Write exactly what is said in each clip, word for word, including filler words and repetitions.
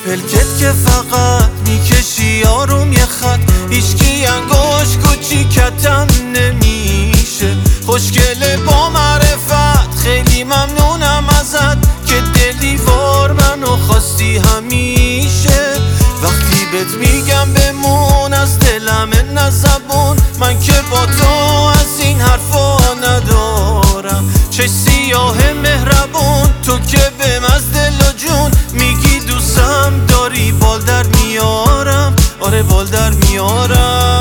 پلکت که فقط میکشی آروم یه خط، هیچکی انگوش کوچیکتم نمیشه. خوشگله با معرفت، خیلی ممنونم ازت که دلیوار منو خواستی همیشه. وقتی بهت میگم بمون از دلم نزبون، من که با تو از این حرفا ندارم. چه سیاه مهربون تو که بهم از دل و جون میگی دوستم داری، بال در میارم، آره بال در میارم.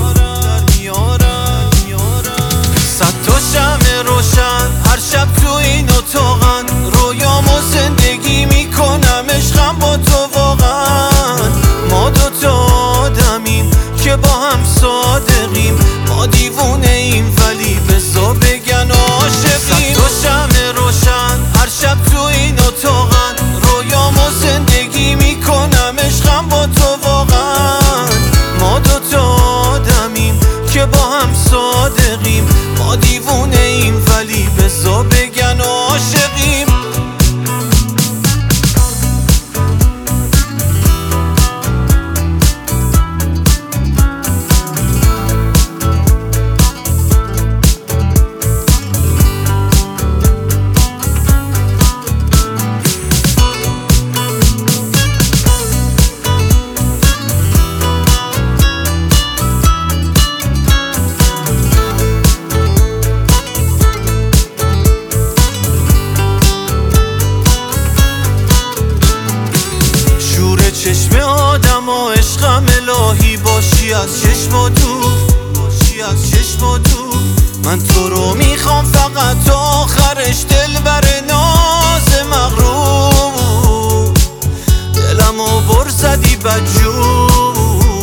صد تا شمع روشن هر شب تو این اتاقن، رویامو زندگی میکنم عشقم با تو واقعا. ما دوتا آدمیم که با هم صادقیم، ما دیوونه ایم ولی بزا بگن عاشقیم. صد تا شمع روشن هر شب تو این اتاقن، رویامو زندگی میکنم عشقم با تو واقعا. ما دوتا آدمیم که با هم صادقیم، ما دیوونه ایم ولی بزا بگن عاشقیم. چشم آدم و عشقم الهی باشی از چشم و دور، باشی از چشم و دور. من تو رو میخوام فقط تا آخرش، دل بر ناز مغرور. دلمو بر زدی بدجور.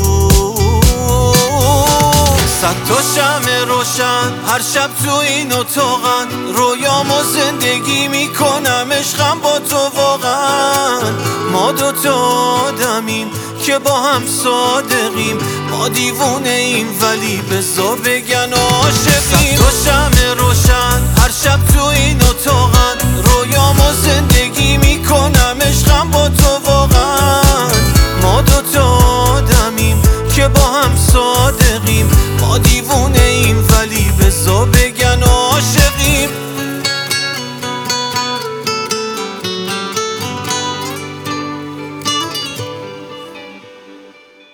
صد تا شمع روشن هر شب تو این اتاقن، رویامو زندگی میکنم عشقم با تو واقعا. ما دوتا آدمیم که با هم صادقیم، ما دیوونه ایم ولی بزا بگن عاشقیم. صد تا شمع روشن هر شب تو این اتاقن، رویامو زندگی میکنم عشقم با تو واقعا. ما